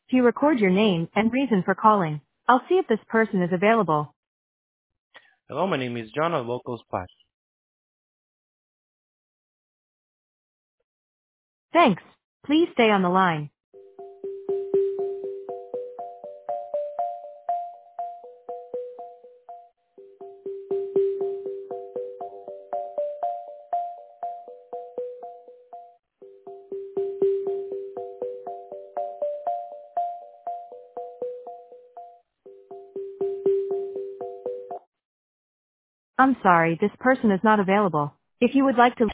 If you record your name and reason for calling, I'll see if this person is available. Hello, my name is John of Local Splash. Thanks. Please stay on the line. I'm sorry, this person is not available. If you would like to